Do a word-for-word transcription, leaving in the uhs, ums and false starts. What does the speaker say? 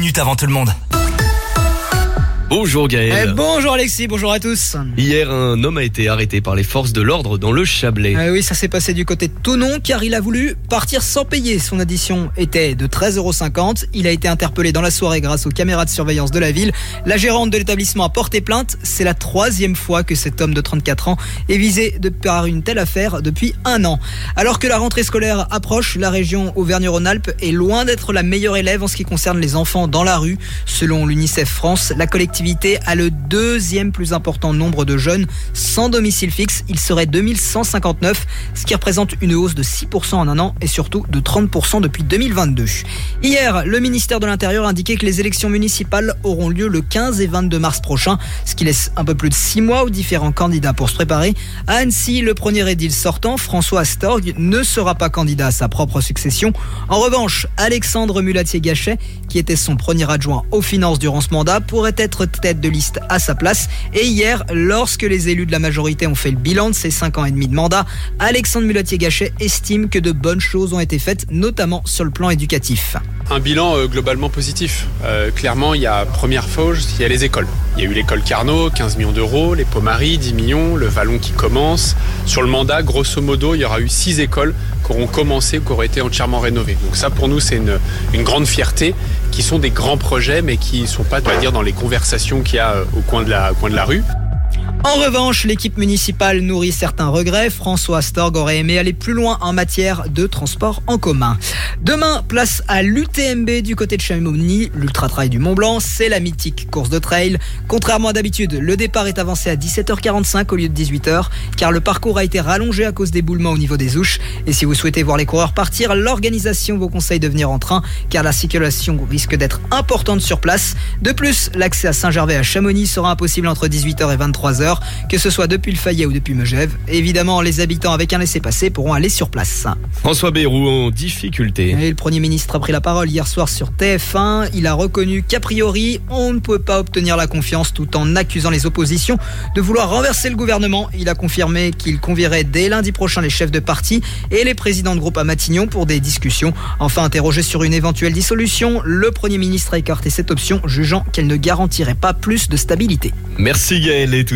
minutes avant tout le monde. Bonjour Gaël. Eh, bonjour Alexis, bonjour à tous. Hier, un homme a été arrêté par les forces de l'ordre dans le Chablais. Ah oui, ça s'est passé du côté de Thonon car il a voulu partir sans payer. Son addition était de treize euros cinquante. Il a été interpellé dans la soirée grâce aux caméras de surveillance de la ville. La gérante de l'établissement a porté plainte. C'est la troisième fois que cet homme de trente-quatre ans est visé de par une telle affaire depuis un an. Alors que la rentrée scolaire approche, la région Auvergne-Rhône-Alpes est loin d'être la meilleure élève en ce qui concerne les enfants dans la rue. Selon l'UNICEF France, la collectivité a le deuxième plus important nombre de jeunes sans domicile fixe. Il serait deux mille cent cinquante-neuf, ce qui représente une hausse de six pour cent en un an et surtout de trente pour cent depuis deux mille vingt-deux. Hier, le ministère de l'Intérieur a indiqué que les élections municipales auront lieu le quinze et vingt-deux mars prochain, ce qui laisse un peu plus de six mois aux différents candidats pour se préparer. À Annecy, le premier édile sortant, François Astorg, ne sera pas candidat à sa propre succession. En revanche, Alexandre Mulatier-Gachet, qui était son premier adjoint aux finances durant ce mandat, pourrait être tête de liste à sa place. Et hier, lorsque les élus de la majorité ont fait le bilan de ces cinq ans et demi de mandat, Alexandre Mulatier-Gachet estime que de bonnes choses ont été faites, notamment sur le plan éducatif. Un bilan euh, globalement positif. Euh, clairement, il y a première fauche, il y a les écoles. Il y a eu l'école Carnot, quinze millions d'euros, les Pommery, dix millions, le Vallon qui commence. Sur le mandat, grosso modo, il y aura eu six écoles qui auront commencé ou qui auront été entièrement rénovées. Donc ça, pour nous, c'est une, une grande fierté, qui sont des grands projets, mais qui ne sont pas, on va dire, dans les conversations qu'il y a au coin de la, au coin de la rue. En revanche, l'équipe municipale nourrit certains regrets. François Astorg aurait aimé aller plus loin en matière de transport en commun. Demain, place à l'U T M B du côté de Chamonix, l'Ultra Trail du Mont Blanc. C'est la mythique course de trail. Contrairement à d'habitude, le départ est avancé à dix-sept heures quarante-cinq au lieu de dix-huit heures, car le parcours a été rallongé à cause d'éboulements au niveau des ouches. Et si vous souhaitez voir les coureurs partir, l'organisation vous conseille de venir en train, car la circulation risque d'être importante sur place. De plus, l'accès à Saint-Gervais à Chamonix sera impossible entre dix-huit heures et vingt-trois heures. Que ce soit depuis le Fayet ou depuis Megève. Évidemment, les habitants avec un laissez-passer pourront aller sur place. François Bayrou en difficulté. Et le Premier ministre a pris la parole hier soir sur T F un. Il a reconnu qu'a priori, on ne peut pas obtenir la confiance tout en accusant les oppositions de vouloir renverser le gouvernement. Il a confirmé qu'il convierait dès lundi prochain les chefs de parti et les présidents de groupe à Matignon pour des discussions. Enfin, interrogé sur une éventuelle dissolution, le Premier ministre a écarté cette option, jugeant qu'elle ne garantirait pas plus de stabilité. Merci Gaël. Et tout